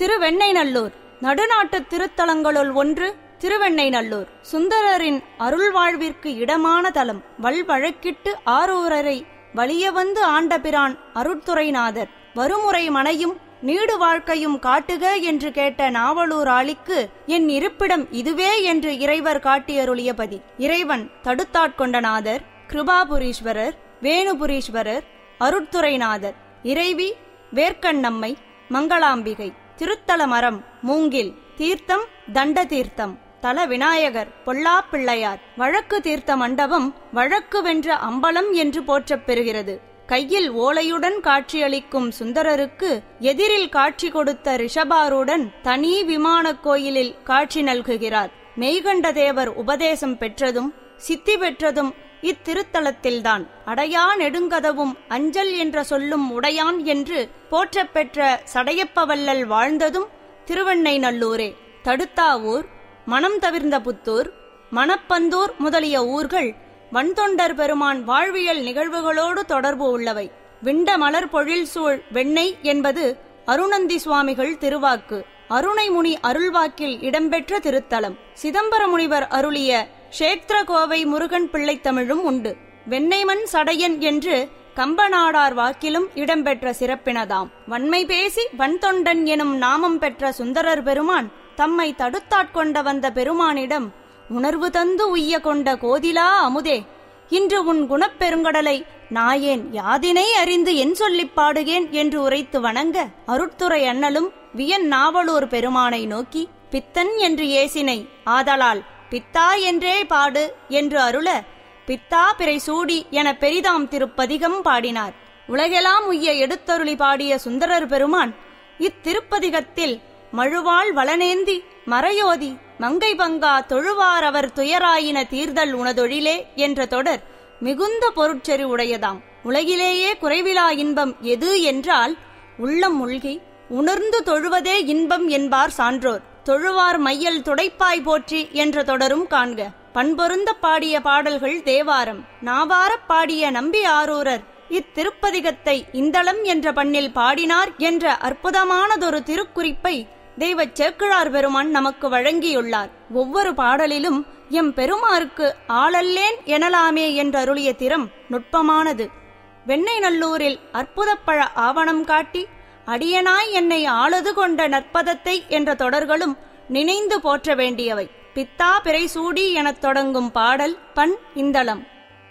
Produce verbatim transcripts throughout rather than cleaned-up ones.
திருவெண்ணைநல்லூர் நடுநாட்டு திருத்தலங்களுள் ஒன்று திருவெண்ணைநல்லூர். சுந்தரரின் அருள்வாழ்விற்கு இடமான தலம். வல்வழக்கிட்டு ஆரூரரை வலிய வந்து ஆண்டபிரான் அருட்துறைநாதர் வருமுறை மனையும் நீடு வாழ்க்கையும் காட்டுக என்று கேட்ட நாவலூர் ஆளிக்கு என் இருப்பிடம் இதுவே என்று இறைவர் காட்டியருளியபதி. இறைவன் தடுத்தாட்கொண்டநாதர், கிருபாபுரீஸ்வரர், வேணுபுரீஸ்வரர், அருட்துறைநாதர். இறைவி வேர்க்கண்ணம்மை, மங்களாம்பிகை. திருத்தல மரம் மூங்கில். தீர்த்தம் தண்ட தீர்த்தம். தல விநாயகர் பொல்லாப்பிள்ளையார். வழக்கு தீர்த்த மண்டபம் வழக்கு வென்ற அம்பலம் என்று போற்றப் பெறுகிறது. கையில் ஓலையுடன் காட்சியளிக்கும் சுந்தரருக்கு எதிரில் காட்சி கொடுத்த ரிஷபாருடன் தனி விமானக் கோயிலில் காட்சி நல்குகிறார். மெய்கண்ட தேவர் உபதேசம் பெற்றதும் சித்தி பெற்றதும் இத்திருத்தலத்தில்தான். அடையா நெடுங்கதவும் அஞ்சல் என்ற சொல்லும் உடையான் என்று போற்றப் பெற்ற சடையப்பவல்லல் வாழ்ந்ததும் திருவெண்ணைநல்லூரே. தடுத்தாவூர், மனம் தவிர்ந்த புத்தூர், மணப்பந்தூர் முதலிய ஊர்கள் வன்தொண்டர் பெருமான் வாழ்வியல் நிகழ்வுகளோடு தொடர்பு உள்ளவை. விண்ட மலர் பொழில் சூழ் வெண்ணெய் என்பது அருணந்தி சுவாமிகள் திருவாக்கு. அருணைமுனி அருள்வாக்கில் இடம்பெற்ற திருத்தலம். சிதம்பர முனிவர் அருளிய க்ஷேத்திர கோவை முருகன் பிள்ளை தமிழும் உண்டு. வெண்ணெய்மண் சடையன் என்று கம்பநாடார் வாக்கிலும் இடம்பெற்ற சிறப்பினதாம். வன்மை பேசி வன்தொண்டன் எனும் நாமம் பெற்ற சுந்தரர் பெருமான் தம்மை தடுத்தாட்கொண்ட வந்த பெருமானிடம், உணர்வு தந்து உய்ய கொண்ட கோதிலா அமுதே, இன்று உன் குணப்பெருங்கடலை நாயேன் யாதினை அறிந்து என் சொல்லிப் பாடுகேன் என்று உரைத்து வணங்க, அருட்துறை அண்ணலும் வியன் நாவலூர் பெருமானை நோக்கி பித்தன் என்று ஏசினை, ஆதலால் பித்தா என்றே பாடு என்று அருள, பித்தா பிறை சூடி என பெரிதாம் திருப்பதிகம் பாடினார். உலகெல்லாம் உய்ய எடுத்தருளி பாடிய சுந்தரர் பெருமான் இத்திருப்பதிகத்தில் மழுவாள் வளனேந்தி மறையோதி மங்கை பங்கா தொழுவார் அவர் துயராயின தீர்தல் உனதொழிலே என்ற தொடர் மிகுந்த பொருட்செறி உடையதாம். உலகிலேயே குறைவிலா இன்பம் எது என்றால் உள்ளம் மூழ்கி உணர்ந்து தொழுவதே இன்பம் என்பார் சான்றோர். தொழுவார் மையல் துடைப்பாய் போற்றி என்ற தொடரும் காண்க. பண்பொருந்த பாடிய பாடல்கள் தேவாரம். நாவாரப் பாடிய நம்பி ஆரூரர் இத்திருப்பதிகத்தை இந்தளம் என்ற பண்ணில் பாடினார் என்ற அற்புதமானதொரு திருக்குறிப்பை தெய்வச் சேக்கிழார் பெருமான் நமக்கு வழங்கியுள்ளார். ஒவ்வொரு பாடலிலும் எம் பெருமாருக்கு ஆளல்லேன் எனலாமே என்றருளிய திறம் நுட்பமானது. வெண்ணெய்நல்லூரில் அற்புதப்பழ ஆவணம் காட்டி அடியனாய் என்னை ஆளது கொண்ட நற்பதத்தை என்ற தொடர்களும் நினைந்து போற்ற வேண்டியவை. பித்தா பிறை சூடி எனத் தொடங்கும் பாடல் பண் இந்தளம்.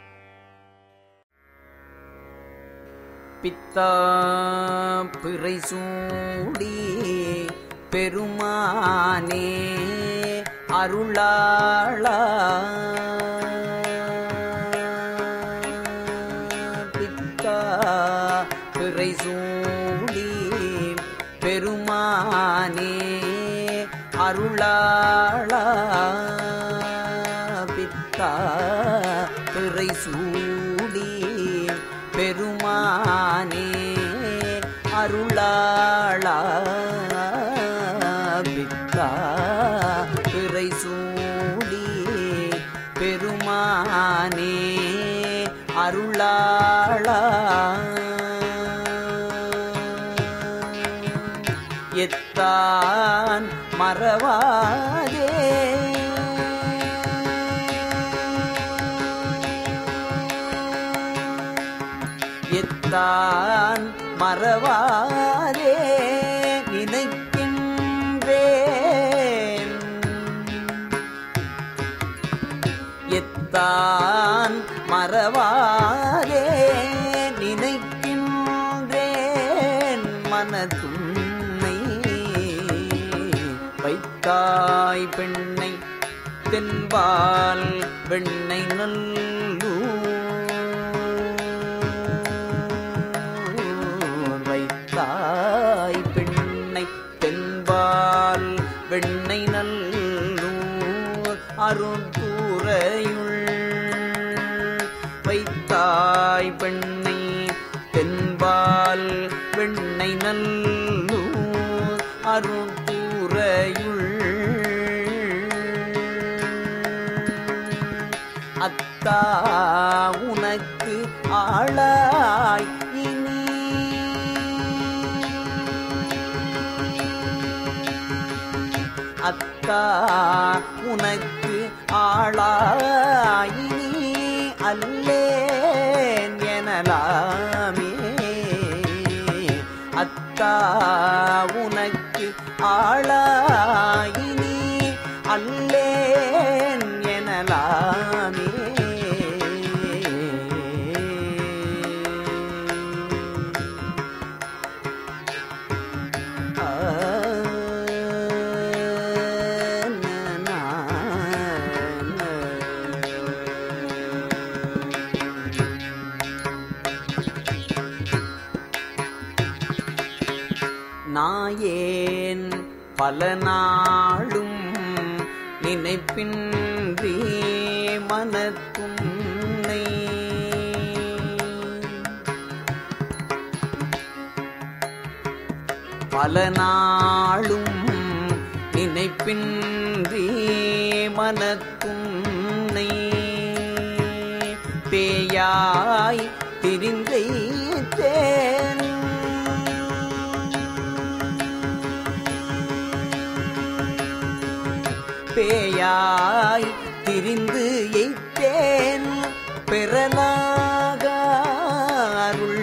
பித்தா பிறை சூடி பெருமானே அருளாளா, பித்தா பிறை சூடி பெருமானே அருளாளா, பித்தா பிறை சூடி பெருமானே அருளாளா, பித்தா பிறை சூடி பெருமானே அருளாளா. எத்தான் மறவாதே எத்தான் மறவாதே நினைக்கின்றேன், எத்தான் மறவாதே நினைக்கின்றேன், மனதுன்னை வைத்தாய் பெண்ணை தென்பால் வெண்ணை நல்லூர், வைத்தாய் பெண்ணை தென்பால் வெண்ணை நல்லூர் அருட்துறையுள், வைத்தாய் பெண்ணை தென்பால் வெண்ணை நல்லூர் அருட்துறையுள், அத்தா உனக்கு ஆளாய் இனி அத்தா உனக்கு ஆளாயினி அல்லேன் எனலாமே. அத்தா உனக்கு ஆளாயினி அல்லேன் எனலாமே. நாயேன் பல நாளும் நினைப்பின்றி மனத்துன்னை பல நாளும் நினைப்பின்றி மனத்துன்னை பேயாய் திரிந்தேன் பேயாய் திரிந்து எய்த்தேன் பெறலாக அருள்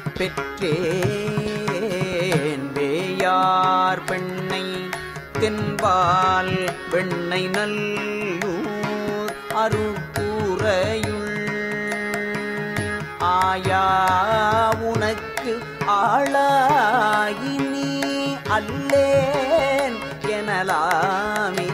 பெற்றேன். வேயார் பெண்ணை தென்பால் வெண்ணை நல்லூர் அருட்கூரையுள் ஆயா உனக்கு ஆளாயினி அல்லேன் எனலாமே.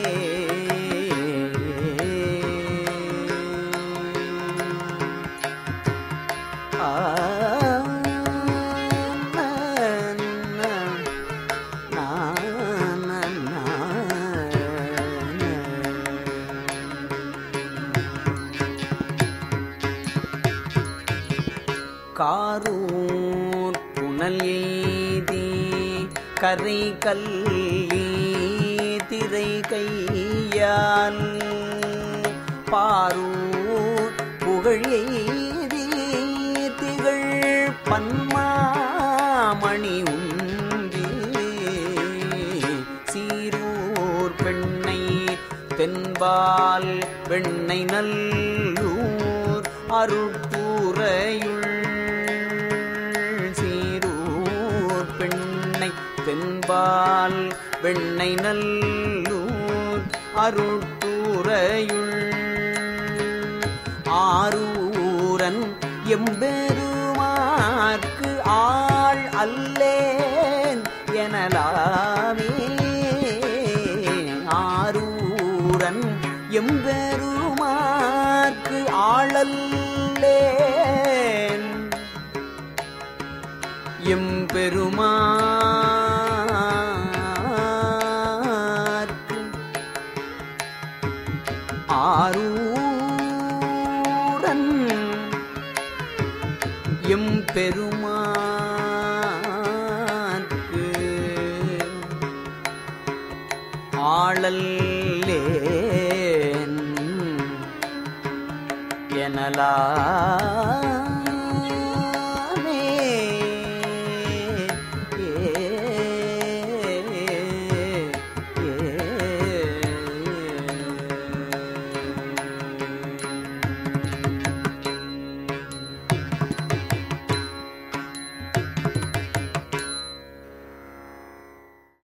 காரூர் புனல் எய்தி கரை கல்லி திரை கையால் பாரூர் புகழ் எய்தி திகழ் பன்மாமணி உந்தி சீரூர் பெண்ணை தென்பால் வெண்ணை நல்லூர் அருட்கூரையுள் தென்பால் வெண்ணை நல்லூர் அருட்கூரையுள் ஆரூரன் எம்பெருமாற்கு ஆள் அல்லேன் எனலாமே. ஆரூரன் எம்பெருமாற்கு ஆளல்லேன் எம்பெருமாற்கு ஆரூரன் எம்பெருமாற்கு ஆளல்லேன் எனலா